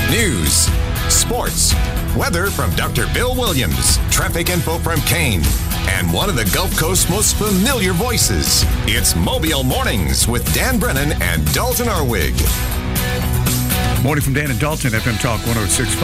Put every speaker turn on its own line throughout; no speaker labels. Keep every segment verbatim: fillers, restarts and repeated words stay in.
News, sports, weather from Doctor Bill Williams, traffic info from Kane, and one of the Gulf Coast's most familiar voices. It's Mobile Mornings with Dan Brennan and Dalton Arwig.
Morning from Dan and Dalton, F M Talk one oh six point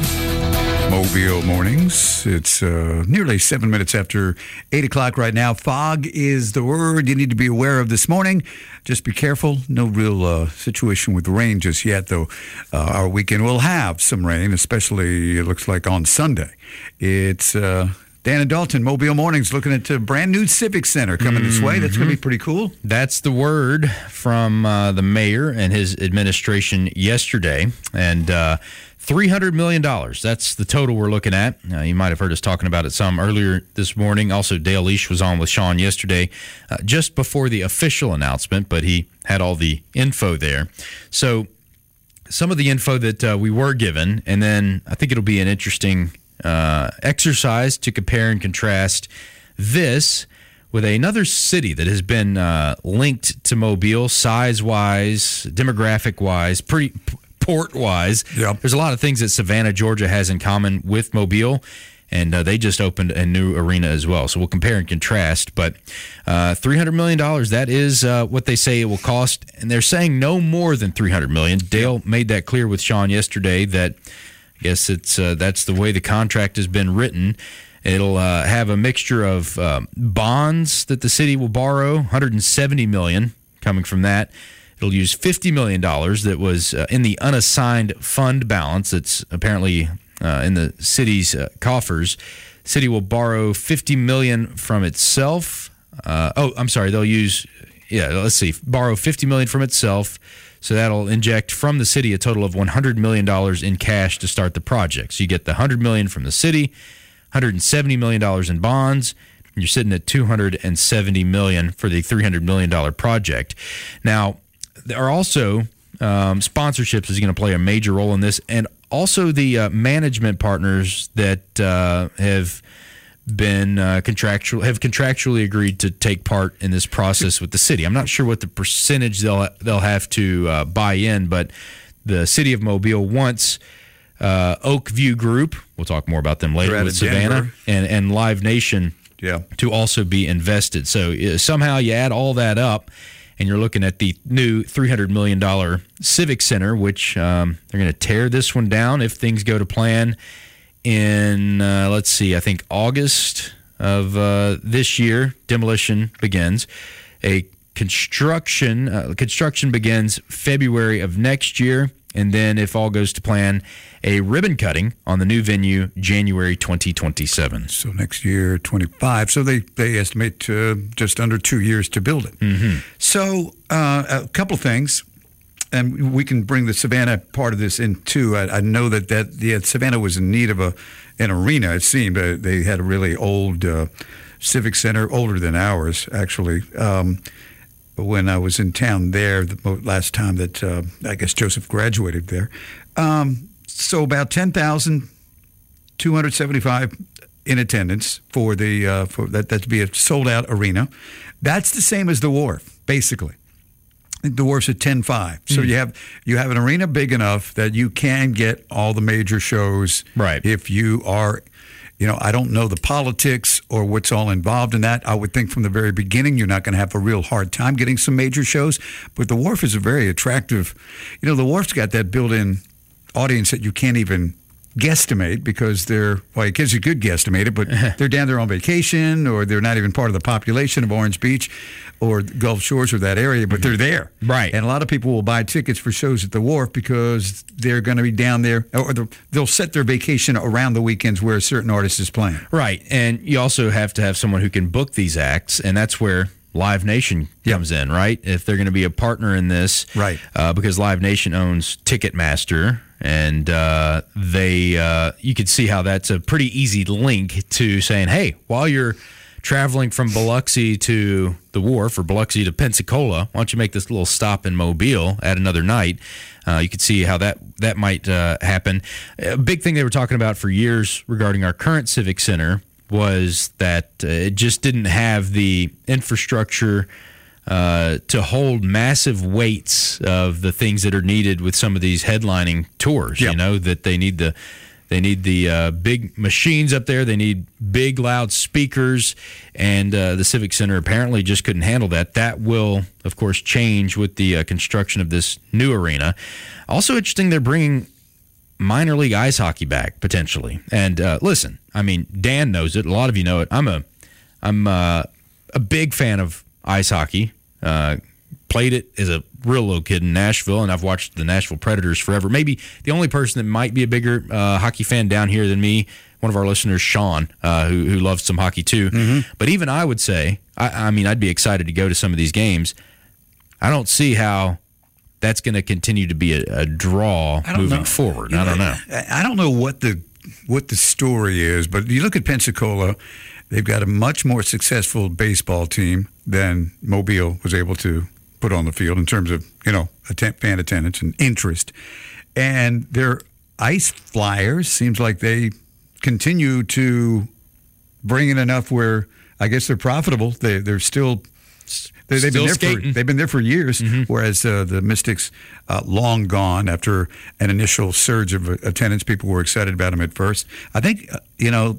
five. Mobile Mornings. It's uh, nearly seven minutes after eight o'clock right now. Fog is the word you need to be aware of this morning. Just be careful. No real uh, situation with rain just yet, though. Uh, our weekend will have some rain, especially it looks like on Sunday. It's uh, Dan and Dalton, Mobile Mornings, looking at a brand new Civic Center coming mm-hmm. this way. That's going to be pretty cool.
That's the word from uh, the mayor and his administration yesterday. And uh, three hundred million dollars. That's the total we're looking at. Uh, you might have heard us talking about it some earlier this morning. Also, Dale Leash was on with Sean yesterday, uh, just before the official announcement, but he had all the info there. So some of the info that uh, we were given, and then I think it'll be an interesting uh, exercise to compare and contrast this with another city that has been uh, linked to Mobile, size-wise, demographic-wise, pretty... port-wise.
Yep.
There's a lot of things that Savannah, Georgia has in common with Mobile, and uh, they just opened a new arena as well. So we'll compare and contrast. But uh, three hundred million dollars, that is uh, what they say it will cost, and they're saying no more than three hundred million dollars. Dale yep. made that clear with Sean yesterday that I guess it's uh, that's the way the contract has been written. It'll uh, have a mixture of uh, bonds that the city will borrow, one hundred seventy million dollars coming from that. It'll use fifty million dollars that was uh, in the unassigned fund balance that's apparently uh, in the city's uh, coffers. City will borrow fifty million dollars from itself. Uh, oh, I'm sorry. They'll use, yeah, let's see, borrow fifty million dollars from itself. So that'll inject from the city a total of one hundred million dollars in cash to start the project. So you get the one hundred million dollars from the city, one hundred seventy million dollars in bonds. You're sitting at two hundred seventy million dollars for the three hundred million dollars project. Now, there are also um, sponsorships is going to play a major role in this, and also the uh, management partners that uh, have been uh, contractual have contractually agreed to take part in this process with the city. I'm not sure what the percentage they'll they'll have to uh, buy in, but the city of Mobile wants uh, Oak View Group. We'll talk more about them later with Savannah and and Live Nation
yeah.
to also be invested. So uh, somehow you add all that up, and you're looking at the new three hundred million dollars Civic Center, which um, they're going to tear this one down if things go to plan in, uh, let's see, I think August of uh, this year. Demolition begins. A construction uh, construction begins February of next year. And then, if all goes to plan, a ribbon cutting on the new venue January twenty twenty-seven.
So next year, twenty-five. So they, they estimate uh, just under two years to build it.
Mm-hmm.
So uh, a couple of things, and we can bring the Savannah part of this in too. I, I know that, that yeah, Savannah was in need of a an arena, it seemed. Uh, they had a really old uh, civic center, older than ours, actually. Um when I was in town there the last time that uh, I guess Joseph graduated there. Um, so about ten thousand two hundred seventy-five in attendance for the uh, for that, that to be a sold-out arena. That's the same as the Wharf, basically. The Wharf's at ten five. So mm. you have you have an arena big enough that you can get all the major shows.
Right.
If you are... You know, I don't know the politics or what's all involved in that. I would think from the very beginning you're not going to have a real hard time getting some major shows. But the Wharf is a very attractive, you know, the Wharf's got that built-in audience that you can't even guesstimate because they're, well, I guess you could guesstimate it, but they're down there on vacation or they're not even part of the population of Orange Beach or Gulf Shores or that area, but they're there.
Right.
And a lot of people will buy tickets for shows at the Wharf because they're going to be down there, or they'll set their vacation around the weekends where a certain artist is playing.
Right. And you also have to have someone who can book these acts, and that's where Live Nation comes yep. in, right? If they're going to be a partner in this.
Right.
Uh, because Live Nation owns Ticketmaster, and uh, they uh, you could see how that's a pretty easy link to saying, hey, while you're traveling from Biloxi to the Wharf or Biloxi to Pensacola, why don't you make this little stop in Mobile at another night? Uh, you could see how that, that might uh, happen. A big thing they were talking about for years regarding our current Civic Center was that uh, it just didn't have the infrastructure uh, to hold massive weights of the things that are needed with some of these headlining tours.
Yep.
You know, that they need the they need the uh, big machines up there. They need big, loud speakers, and uh, the Civic Center apparently just couldn't handle that. That will, of course, change with the uh, construction of this new arena. Also interesting, they're bringing minor league ice hockey back potentially. And uh, listen, I mean, Dan knows it. A lot of you know it. I'm a I'm uh, a big fan of ice hockey. Uh, played it as a real little kid in Nashville, and I've watched the Nashville Predators forever. Maybe the only person that might be a bigger uh, hockey fan down here than me, one of our listeners, Sean, uh, who, who loves some hockey too. Mm-hmm. But even I would say, I, I mean, I'd be excited to go to some of these games. I don't see how that's going to continue to be a, a draw moving
know.
forward.
You
I don't
know.
know.
I don't know what the what the story is, but you look at Pensacola, they've got a much more successful baseball team than Mobile was able to put on the field in terms of, you know, attend, fan attendance and interest. And their ice flyers seems like they continue to bring in enough where I guess they're profitable. They, they're still... They, they've, been there for, they've been there for years, mm-hmm. whereas uh, the Mystics, uh, long gone after an initial surge of attendance. People were excited about them at first. I think, uh, you know,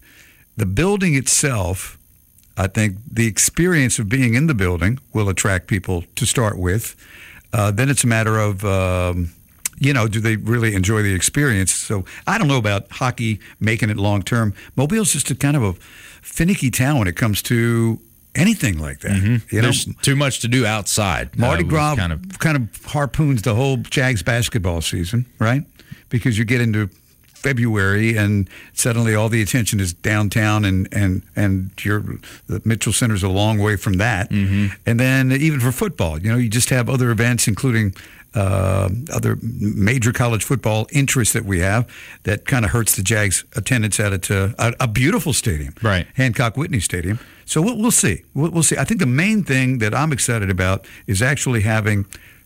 the building itself, I think the experience of being in the building will attract people to start with. Uh, then it's a matter of, um, you know, do they really enjoy the experience? So I don't know about hockey making it long term. Mobile's just a kind of a finicky town when it comes to anything like that.
Mm-hmm.
You
There's
know,
too much to do outside.
Mardi
uh,
Gras
kind of
kind of harpoons the whole Jags basketball season, right? Because you get into February and suddenly all the attention is downtown, and and and your the Mitchell Center's a long way from that. Mm-hmm. And then even for football, you know, you just have other events, including uh, other major college football interests that we have that kind of hurts the Jags' attendance at it, uh, a, a beautiful stadium,
right?
Hancock Whitney Stadium. So we'll, we'll see. We'll, we'll see. I think the main thing that I'm excited about is actually having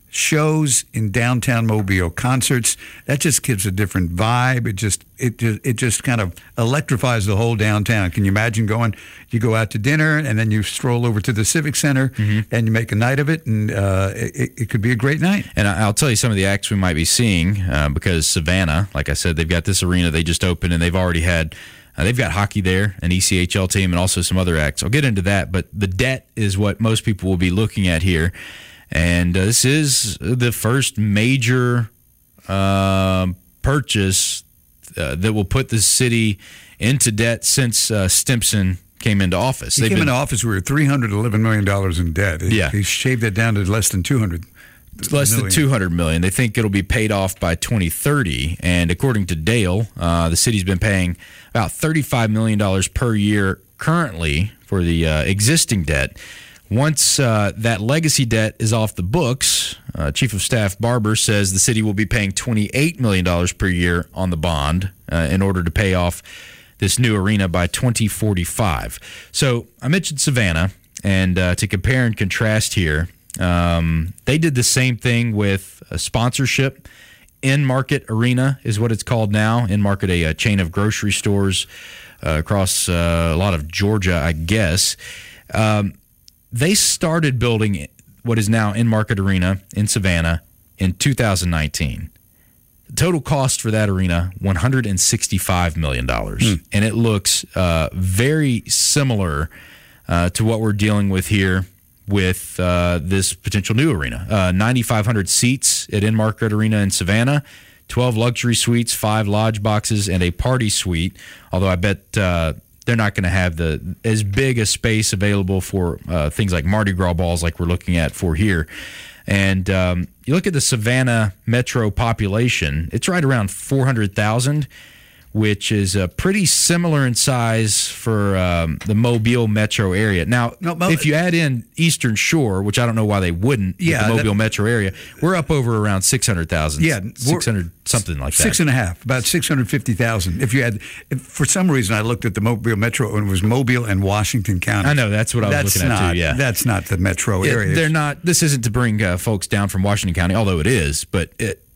shows in downtown Mobile, concerts. That just gives a different vibe. It just it just, it just kind of electrifies the whole downtown. Can you imagine going? You go out to dinner and then you stroll over to the Civic Center, mm-hmm. and you make a night of it, and uh, it, it could be a great night.
And I'll tell you some of the acts we might be seeing uh, because Savannah, like I said, they've got this arena they just opened, and they've already had. Uh, they've got hockey there, an E C H L team, and also some other acts. I'll get into that, but the debt is what most people will be looking at here. And uh, this is the first major uh, purchase uh, that will put the city into debt since uh, Stimson came into office.
He
They've
came
been,
into office, we were three hundred eleven million dollars in debt. He,
yeah.
he shaved that down to less than two hundred.
Less
million.
than two hundred million dollars. They think it'll be paid off by twenty thirty. And according to Dale, uh, the city's been paying about thirty-five million dollars per year currently for the uh, existing debt. Once uh, that legacy debt is off the books, uh, Chief of Staff Barber says the city will be paying twenty-eight million dollars per year on the bond uh, in order to pay off this new arena by twenty forty-five. So I mentioned Savannah, and uh, to compare and contrast here, um, they did the same thing with a sponsorship. In-Market Arena is what it's called now. In-Market, a, a chain of grocery stores uh, across uh, a lot of Georgia, I guess. Um, They started building what is now In-Market Arena in Savannah in two thousand nineteen. The total cost for that arena, one hundred sixty-five million dollars. Mm. And it looks uh, very similar uh, to what we're dealing with here with uh, this potential new arena. Uh, ninety-five hundred seats at In-Market Arena in Savannah, twelve luxury suites, five lodge boxes, and a party suite, although I bet... Uh, they're not going to have the as big a space available for uh, things like Mardi Gras balls like we're looking at for here. And um, you look at the Savannah metro population, it's right around four hundred thousand, which is uh, pretty similar in size for um, the Mobile metro area. Now, no, Mo- if you add in Eastern Shore, which I don't know why they wouldn't,
yeah,
with the Mobile
that,
metro area, we're up over around six hundred thousand.
Yeah,
six hundred something like that.
Six and a half, about six hundred fifty thousand. If you had, if, for some reason, I looked at the Mobile metro and it was Mobile and Washington County.
I know that's what I was
that's
looking
not,
at too. Yeah,
that's not the metro
it,
area.
They're not. This isn't to bring uh, folks down from Washington County, although it is, but it.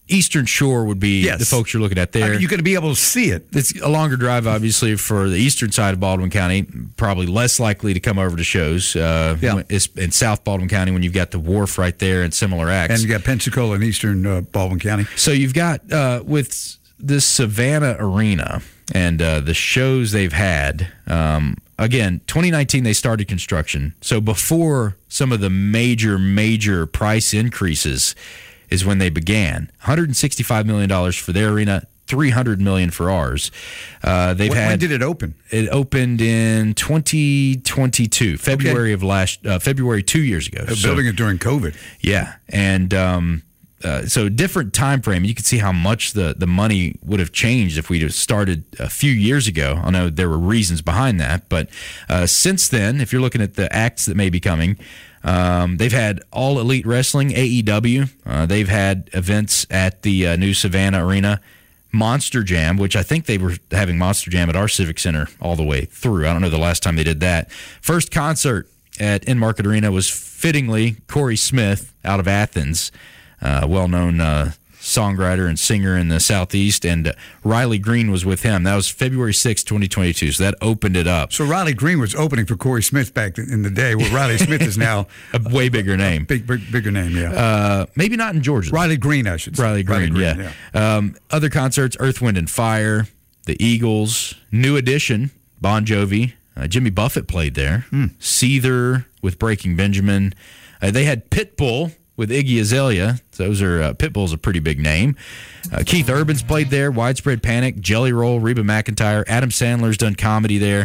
Eastern Shore would be
Yes.
the folks you're looking at there.
I mean, you're going to be able to see it.
It's a longer drive, obviously, for the eastern side of Baldwin County. Probably less likely to come over to shows. Uh,
Yeah.
it's in South Baldwin County when you've got the wharf right there and similar acts.
And you got Pensacola in eastern uh, Baldwin County.
So you've got uh, with this Savannah Arena and uh, the shows they've had. Um, again, twenty nineteen they started construction. So before some of the major, major price increases is when they began. one hundred sixty-five million dollars for their arena, three hundred million dollars for ours. Uh, they've
When,
had.
when did it open?
It opened in twenty twenty-two, February okay. of last, uh, February two years ago.
They're
so,
building it during COVID.
Yeah, and um, uh, so different time frame. You can see how much the, the money would have changed if we'd have started a few years ago. I know there were reasons behind that, but uh, since then, if you're looking at the acts that may be coming, Um, they've had All Elite Wrestling, A E W. Uh, they've had events at the uh, new Savannah Arena. Monster Jam, which I think they were having Monster Jam at our Civic Center all the way through. I don't know the last time they did that. First concert at In-Market Arena was fittingly Corey Smith out of Athens, uh, well-known uh, songwriter and singer in the Southeast, and uh, Riley Green was with him. That was February sixth, twenty twenty-two, so that opened it up.
So Riley Green was opening for Corey Smith back in the day, where Riley Smith is now
a way bigger name.
Big, big, bigger name, yeah.
Uh, maybe not in Georgia.
Riley Green, I should say.
Riley Green, Riley Green yeah. yeah. Um, other concerts, Earth, Wind, and Fire, the Eagles, New Edition, Bon Jovi, uh, Jimmy Buffett played there, hmm. Seether with Breaking Benjamin. Uh, they had Pitbull with Iggy Azalea. Those are uh, Pitbull's a pretty big name. Uh, Keith Urban's played there. Widespread Panic, Jelly Roll, Reba McEntire. Adam Sandler's done comedy there.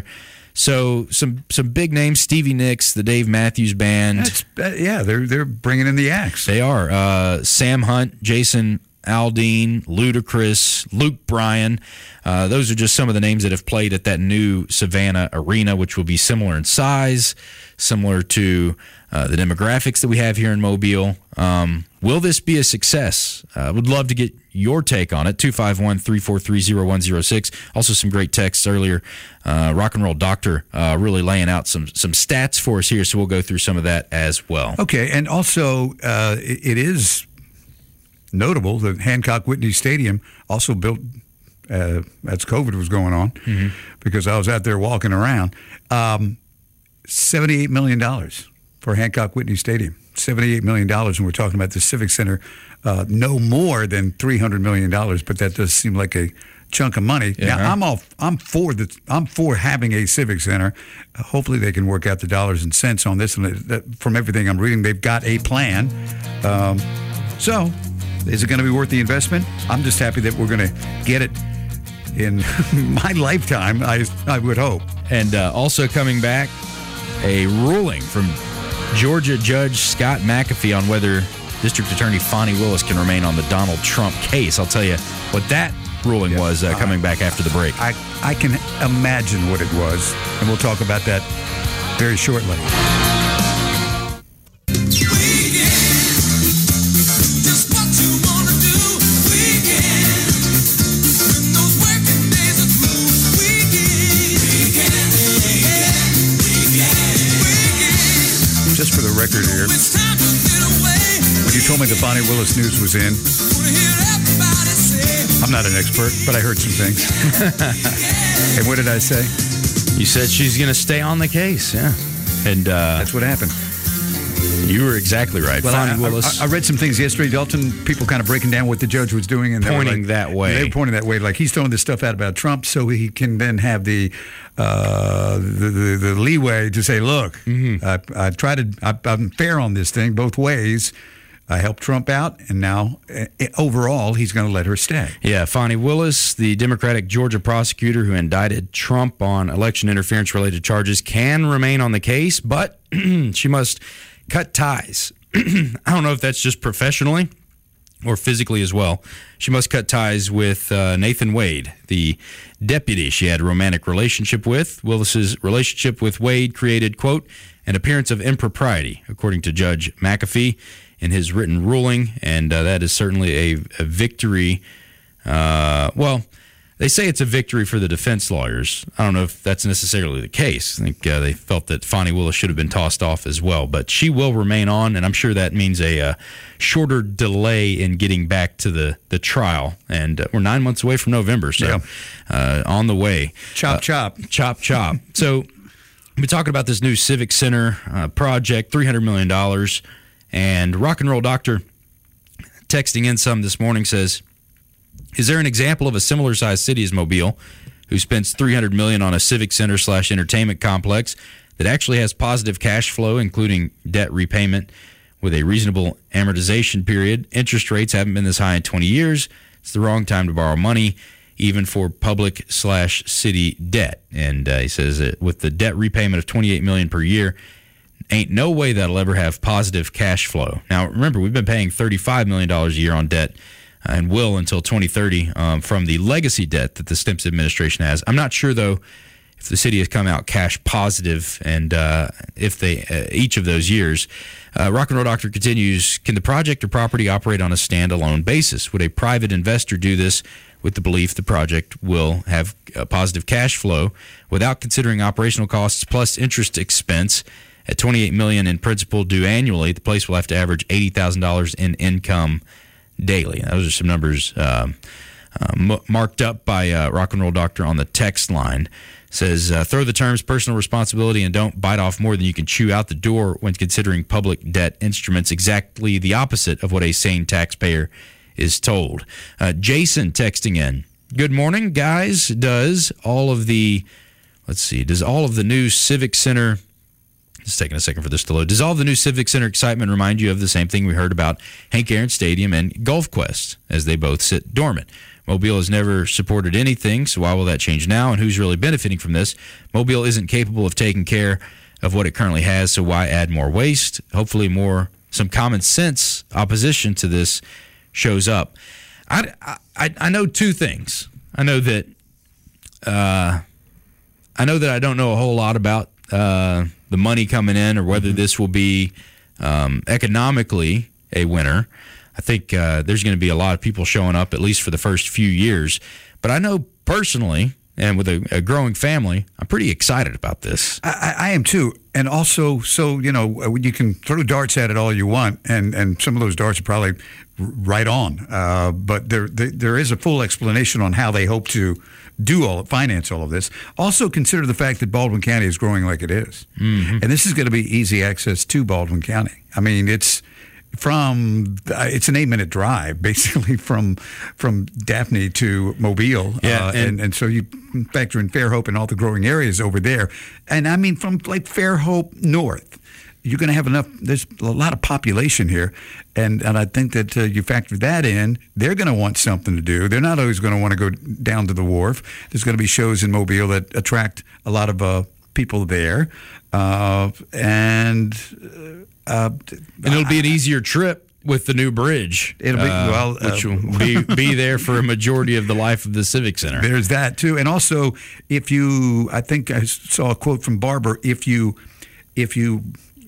So some some big names. Stevie Nicks, the Dave Matthews Band.
That's, uh, yeah, they're they're bringing in the acts.
They are. Uh, Sam Hunt, Jason Aldean, Ludacris, Luke Bryan. Uh, those are just some of the names that have played at that new Savannah Arena, which will be similar in size, similar to uh, the demographics that we have here in Mobile. Um, will this be a success? I uh, would love to get your take on it. two five one, three four three, zero one zero six. Also some great texts earlier. Uh, Rock and Roll Doctor uh, really laying out some some stats for us here, so we'll go through some of that as well.
Okay, and also uh, it, it is notable that Hancock Whitney Stadium also built uh, as COVID was going on, mm-hmm. because I was out there walking around. Um, seventy-eight million dollars for Hancock Whitney Stadium. seventy-eight million dollars, and we're talking about the Civic Center, uh, no more than three hundred million dollars, but that does seem like a chunk of money.
Yeah.
Now, I'm all, I'm for the, I'm for having a Civic Center. Uh, hopefully they can work out the dollars and cents on this, and that, from everything I'm reading, they've got a plan. Um, so, is it going to be worth the investment? I'm just happy that we're going to get it in my lifetime, I, I would hope.
And uh, also coming back, a ruling from Georgia Judge Scott McAfee on whether District Attorney Fonnie Willis can remain on the Donald Trump case. I'll tell you what that ruling yeah. was uh, coming uh, back after the break.
I, I can imagine what it was, and we'll talk about that very shortly. Just for the record here, when you told me the Fonnie Willis news was in, I'm not an expert, but I heard some things. And what did I say?
You said she's going to stay on the case, yeah. And uh,
that's what happened.
You were exactly right.
Well,
Fonnie
I,
Willis.
I, I read some things yesterday, Dalton, people kind of breaking down what the judge was doing. And
pointing
like,
that way.
They were pointing that way, like he's throwing this stuff out about Trump so he can then have the uh, the, the, the leeway to say, look, mm-hmm. I, I tried to, I, I'm fair on this thing both ways. I helped Trump out, and now, uh, overall, he's going to let her stay.
Yeah, Fonnie Willis, the Democratic Georgia prosecutor who indicted Trump on election interference-related charges, can remain on the case, but she must cut ties. I don't know if that's just professionally or physically as well. She must cut ties with uh, Nathan Wade, the deputy she had a romantic relationship with. Willis's relationship with Wade created, quote, an appearance of impropriety, according to Judge McAfee in his written ruling, and uh, that is certainly a, a victory. Uh, well, They say it's a victory for the defense lawyers. I don't know if that's necessarily the case. I think uh, they felt that Fani Willis should have been tossed off as well. But she will remain on, and I'm sure that means a uh, shorter delay in getting back to the, the trial. And uh, we're nine months away from November, so
yeah.
uh, on the way.
Chop,
uh,
chop.
Chop, chop. So we've been talking about this new Civic Center uh, project, three hundred million dollars. And Rock and Roll Doctor texting in some this morning says, is there an example of a similar-sized city as Mobile who spends three hundred million dollars on a civic center slash entertainment complex that actually has positive cash flow, including debt repayment with a reasonable amortization period? Interest rates haven't been this high in twenty years. It's the wrong time to borrow money, even for public slash city debt. And uh, he says that with the debt repayment of twenty-eight million dollars per year, ain't no way that'll ever have positive cash flow. Now, remember, we've been paying thirty-five million dollars a year on debt and will until twenty thirty um, from the legacy debt that the Stimpson administration has. I'm not sure, though, if the city has come out cash positive and uh, if they uh, each of those years. Uh, Rock and Roll Doctor continues, can the project or property operate on a standalone basis? Would a private investor do this with the belief the project will have a positive cash flow without considering operational costs plus interest expense? At twenty-eight million dollars in principal due annually, the place will have to average eighty thousand dollars in income daily. Those are some numbers uh, uh, m- marked up by uh, Rock and Roll Doctor on the text line. Says, uh, throw the terms personal responsibility and don't bite off more than you can chew out the door when considering public debt instruments. Exactly the opposite of what a sane taxpayer is told. Uh, Jason texting in. Good morning, guys. Does all of the, let's see, does all of the new Civic Center... It's taking a second for this to load. Does all the new Civic Center excitement remind you of the same thing we heard about Hank Aaron Stadium and Gulf Quest, as they both sit dormant? Mobile has never supported anything, so why will that change now? And who's really benefiting from this? Mobile isn't capable of taking care of what it currently has, so why add more waste? Hopefully more, some common sense opposition to this shows up. I, I, I know two things. I know that uh, I know that I don't know a whole lot about uh, the money coming in or whether mm-hmm. this will be um, economically a winner. I think uh, there's going to be a lot of people showing up, at least for the first few years. But I know personally, and with a, a growing family, I'm pretty excited about this.
I, I am too. And also, so, you know, you can throw darts at it all you want, and, and some of those darts are probably right on. Uh, but there, there there is a full explanation on how they hope to do all finance all of this. Also consider the fact that Baldwin County is growing like it is. Mm-hmm. And this is going to be easy access to Baldwin County. I mean, it's from it's an eight minute drive basically from from Daphne to Mobile.
Yeah,
uh, and, and, and so you factor in Fairhope and all the growing areas over there. And I mean, from like Fairhope north, you're going to have enough. There's a lot of population here, and and I think that uh, you factor that in, they're going to want something to do. They're not always going to want to go down to the wharf. There's going to be shows in Mobile that attract a lot of uh, people there, uh, and uh,
and it'll be an easier trip with the new bridge.
It'll be
uh,
well,
which
uh,
will be be there for a majority of the life of the Civic Center.
There's that too, and also if you, I think I saw a quote from Barber. If you, if you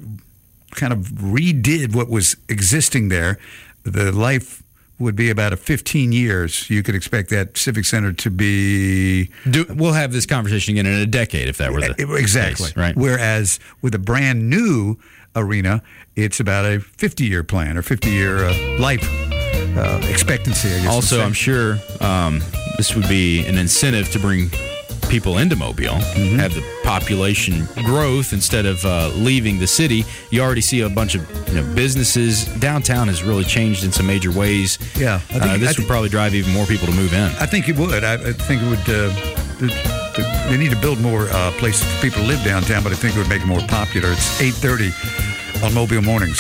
kind of redid what was existing there, the life would be about a fifteen years. You could expect that Civic Center to be...
Do, we'll have this conversation again in a decade if that were the
Exactly.
case, right?
Whereas with a brand new arena, it's about a fifty-year plan or fifty-year uh, life uh, expectancy, I guess.
Also, I'm sure um, this would be an incentive to bring people into Mobile, mm-hmm. have the population growth instead of uh, leaving the city. You already see a bunch of you know, businesses. Downtown has really changed in some major ways.
Yeah, I think,
uh, this
I
would
th-
probably drive even more people to move in.
I think it would. I, I think it would. Uh, the, the, they need to build more uh, places for people to live downtown, but I think it would make it more popular. It's eight thirty on Mobile Mornings.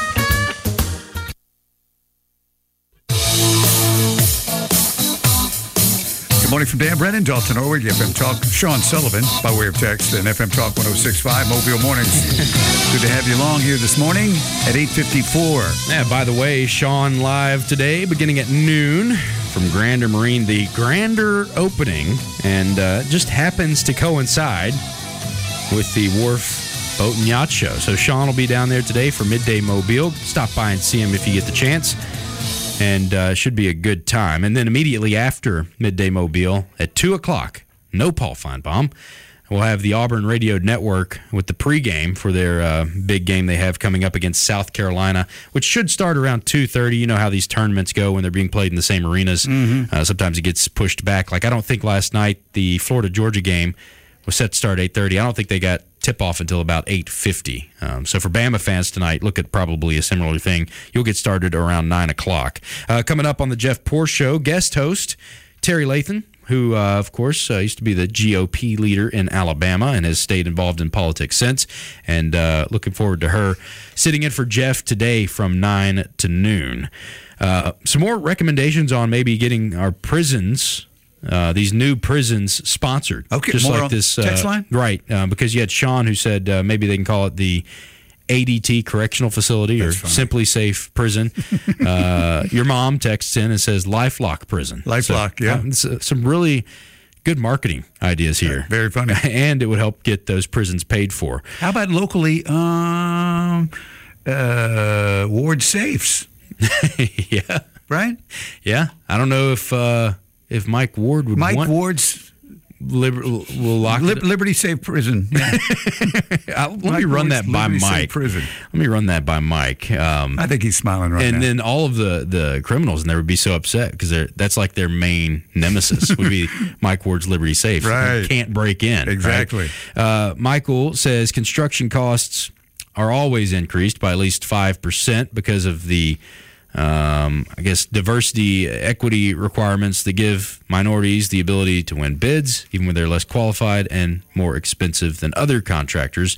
Morning from Dan Brennan, Dalton Orwig, F M Talk. Sean Sullivan by way of text and F M Talk one oh six point five, Mobile Mornings. Good to have you along here this morning at eight fifty-four.
Yeah, by the way, Sean live today beginning at noon from Grander Marine, the Grander opening, and uh, just happens to coincide with the Wharf Boat and Yacht Show. So Sean will be down there today for Midday Mobile. Stop by and see him if you get the chance. and uh, should be a good time. And then immediately after Midday Mobile at two o'clock, no Paul Feinbaum. We'll have the Auburn Radio Network with the pregame for their uh, big game they have coming up against South Carolina, which should start around two thirty. You know how these tournaments go when they're being played in the same arenas. Mm-hmm. Uh, sometimes it gets pushed back. Like I don't think last night the Florida-Georgia game was set to start eight thirty. I don't think they got tip-off until about eight fifty. Um, so for Bama fans tonight, look at probably a similar thing. You'll get started around nine o'clock. Uh, coming up on the Jeff Poor Show, guest host Terry Lathan, who, uh, of course, uh, used to be the G O P leader in Alabama and has stayed involved in politics since. And uh, looking forward to her sitting in for Jeff today from nine to noon. Uh, some more recommendations on maybe getting our prisons, uh, these new prisons, sponsored.
Okay,
just
more
like
on
this
text
uh,
line?
Right, uh, because you had Sean who said uh, maybe they can call it the A D T Correctional Facility
That's
or
funny.
Simply Safe Prison. uh, your mom texts in and says LifeLock Prison.
LifeLock, yeah.
uh, it's, uh, some really good marketing ideas here.
Very funny.
And it would help get those prisons paid for.
How about locally, um, uh, ward safes,
Yeah.
right?
Yeah. I don't know if uh, if Mike Ward would
Mike
want
Ward's
liber- will lock
Lib-
it.
Liberty Safe Prison. Yeah.
Uh, let
Mike
me run
Ward's
that by
Liberty Safe
Mike.
Prison.
Let me run that by Mike. Um,
I think he's smiling right
and
now.
then all of the, the criminals never be so upset because that's like their main nemesis would be Mike Ward's Liberty Safe.
Right.
They can't break in.
Exactly.
Right? Uh, Michael says construction costs are always increased by at least five percent because of the, um, I guess, diversity, equity requirements that give minorities the ability to win bids, even when they're less qualified and more expensive than other contractors.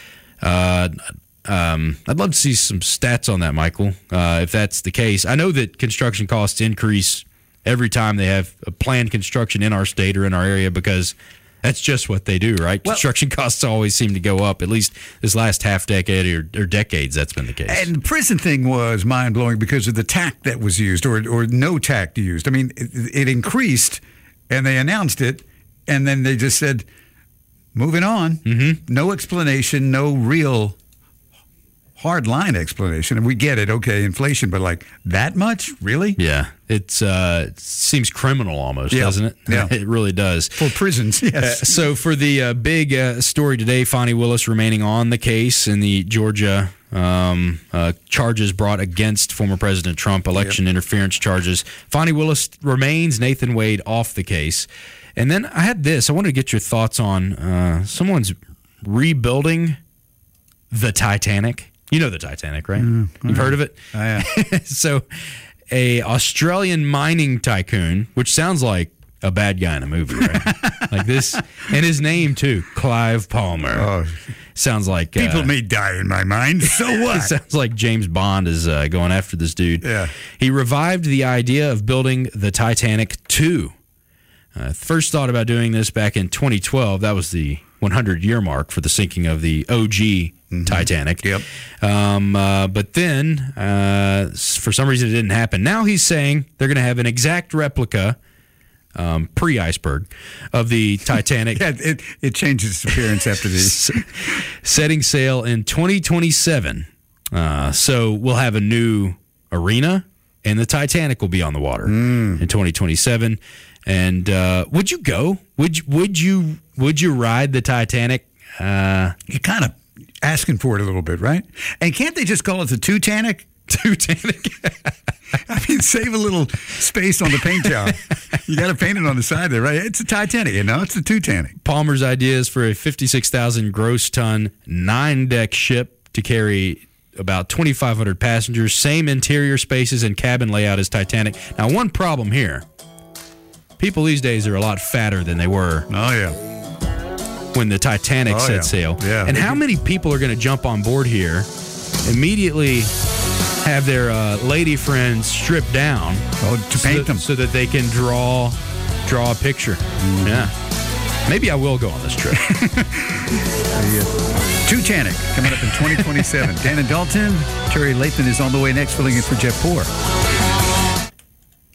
Uh, um, I'd love to see some stats on that, Michael, uh, if that's the case. I know that construction costs increase every time they have a planned construction in our state or in our area because that's just what they do, right?
Well,
construction costs always seem to go up, at least this last half decade or, or decades, that's been the case.
And the prison thing was mind-blowing because of the tack that was used or or no tack used. I mean, it, it increased, and they announced it, and then they just said, moving on. Mm-hmm. No explanation, no real hard-line explanation. And we get it, okay, inflation, but like that much? Really?
Yeah. It's uh, it seems criminal almost,
Yeah.
doesn't it?
Yeah.
It really does.
For prisons,
Uh,
yes.
so for the uh, big uh, story today, Fonnie Willis remaining on the case in the Georgia um, uh, charges brought against former President Trump, election interference charges. Fonnie Willis remains, Nathan Wade off the case. And then I had this. I wanted to get your thoughts on uh, someone's rebuilding the Titanic. You know the Titanic, right? Mm, You've heard of it?
Oh, yeah.
So a Australian mining tycoon, which sounds like a bad guy in a movie, right? Like this, and his name too, Clive Palmer.
Oh.
Sounds like
People
uh,
may die in my mind. So what?
sounds like James Bond is uh, going after this dude.
Yeah.
He revived the idea of building the Titanic two. Uh, first thought about doing this back in twenty twelve. That was the one hundred year mark for the sinking of the O G mm-hmm. Titanic.
Yep.
Um, uh, but then, uh, for some reason, it didn't happen. Now he's saying they're going to have an exact replica, um, pre-iceberg, of the Titanic.
Yeah, it, it changes its appearance after the...
setting sail in twenty twenty-seven. Uh, so we'll have a new arena, and the Titanic will be on the water mm. in twenty twenty-seven. And uh, would you go? Would you, would you would you ride the Titanic? Uh,
You're kind of asking for it a little bit, right? And can't they just call it the Titanic?
Titanic.
I mean, save a little space on the paint job. You got to paint it on the side there, right? It's a Titanic, you know? It's a Titanic.
Palmer's idea is for a fifty-six thousand gross ton nine deck ship to carry about twenty-five hundred passengers. Same interior spaces and cabin layout as Titanic. Now, one problem here. People these days are a lot fatter than they were
Oh, yeah.
when the Titanic
Oh,
set
yeah.
sail.
Yeah.
And how many people are going to jump on board here, immediately have their uh, lady friends stripped down
Oh, to
so
paint
that,
them.
so that they can draw draw a picture? Mm-hmm. Yeah. Maybe I will go on this trip.
Titanic coming up in twenty twenty-seven. Dan and Dalton, Terry Lathan is on the way next, filling in for Jeff Poor.